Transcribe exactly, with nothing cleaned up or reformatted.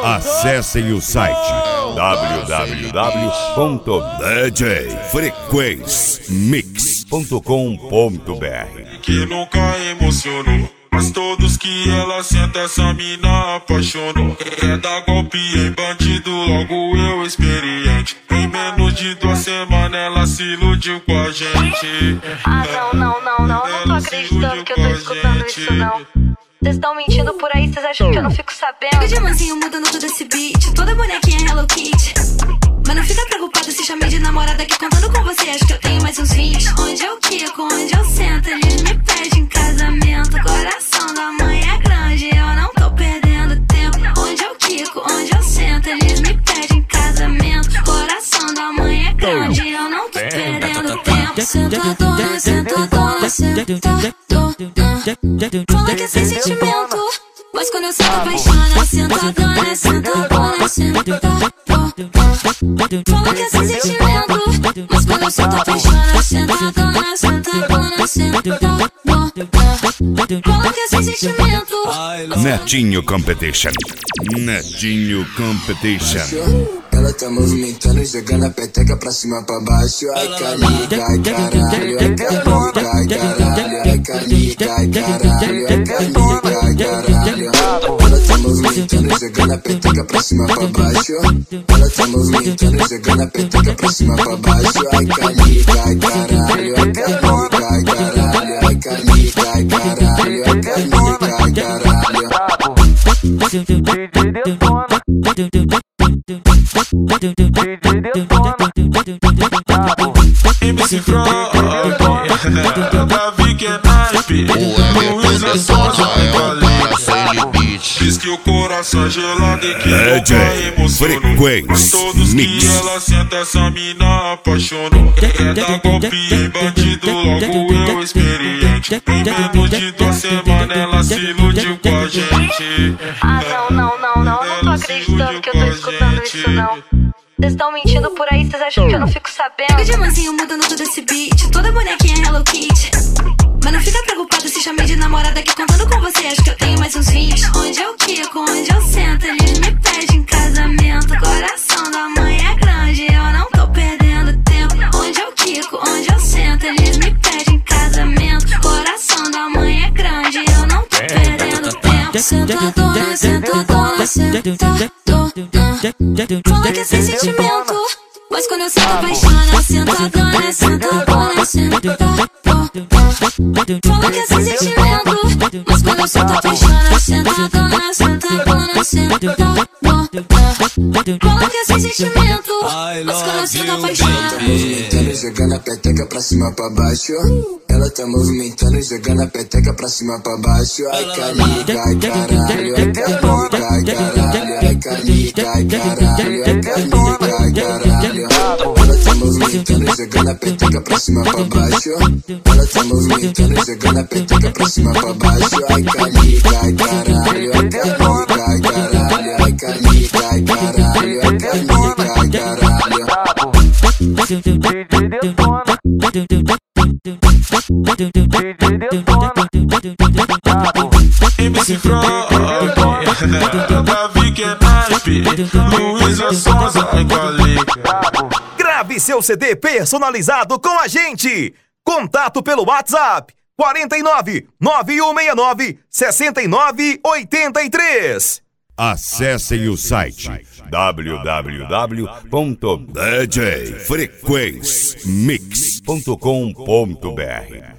Acessem o site w w w ponto d j frequência mix ponto com ponto b r. Que nunca emocionou, mas todos que ela senta essa mina apaixonou. Quer dar golpe em bandido, logo eu experiente. Em menos de duas semanas ela se iludiu com a gente. Ah não, não, não, não, eu não tô acreditando que eu tô escutando isso não. Vocês estão mentindo por aí, vocês acham que eu não fico sabendo? Pega de mansinho mudando todo esse beat, toda bonequinha Hello Kitty. Mas não fica preocupada se chamei de namorada, que contando com você acho que eu tenho mais uns vinte. Onde eu quico, onde eu sento, eles me pedem casamento. Coração da mãe é grande, eu não tô perdendo tempo. Onde eu quico, onde eu sento, eles me pedem casamento. Coração da mãe é grande, eu não tô perdendo tempo. Sentadona, sentadona, sentadona. Fala que é sem sentimento, mas quando eu sento apaixona. Sentadona, sentadona, sentadona. Fala que é sem sentimento, mas quando eu sento apaixona. Sentadona, sentadona, sentadona. Fala que é sem sentimento. Netinho Competition. Netinho Competition. Ela tá movimentando, jogando a peteca pra cima, pra baixo. Ai, canica, ai, caralho. Ai, canica, ai, caralho. Ai, canica, ai, caralho. Ai, canica, ai, caralho. Ela tá movimentando, jogando a peteca pra cima, pra baixo. Ela tá movimentando, jogando a peteca pra cima, pra baixo. Ai, canica, ai, caralho. Ai, canica, ai, caralho. Ai, canica, ai, caralho. Ai, canica, ai, caralho. M C Frog, Davi que é naipe, Luiz é sócio, diz que o coração é gelado e que D J nunca emocionou. Mas todos Mix. que ela senta essa mina apaixonou. Quer dar golpe em bandido, logo eu experiente. Em menos de duas semanas ela se iludiu com a gente. Ah não, não, não, não, eu não tô acreditando que eu tô escutando isso não. Vocês estão mentindo por aí, vocês acham que eu não fico sabendo? Pega de mansinho mudando todo esse beat, toda bonequinha Hello Kitty. Mas não fica preocupada se chamei de namorada, que contando com você acho que eu tenho mais uns vinte. Onde eu quico, onde eu sento, eles me pedem casamento. Coração da mãe é grande, eu não tô perdendo tempo. Onde eu quico, onde eu sento, eles me pedem casamento. Coração da mãe é grande, eu não tô perdendo tempo. Sentadona, sentadona, sentadona. Fala que é sem sentimento, mas quando eu sento apaixona. Sentadona, sentadona, sentadona. Fala que é sem sentimento, mas quando eu sento apaixona. Sentadona, sentadona, sentadona. Fala que é sem sentimento, mas quando eu sento apaixona. Ela tá movimentando, jogando a peteca pra cima, pra baixo. Ela tá movimentando, jogando a peteca pra cima, pra baixo. Ai, canica, ai, caralho. Ai, canica, ai, caralho. Ai, canica, ai, caralho. Ai, canica, ai, caralho. Ela tá movimentando, jogando a peteca pra cima, pra baixo. Ela tá movimentando, jogando a peteca pra cima, pra baixo. Ai, canica, ai, caralho. Ai, canica, ai, caralho. Ai, canica, ai, caralho. Ai, canica, ai, caralho. M C Frog, Davi que é naipe, Luiz é sócio, Grave seu C D personalizado com a gente. Contato pelo WhatsApp quarenta e nove, nove um seis nove, sessenta e nove oitenta e três. Acessem o site w w w ponto d j frequência mix ponto com ponto b r.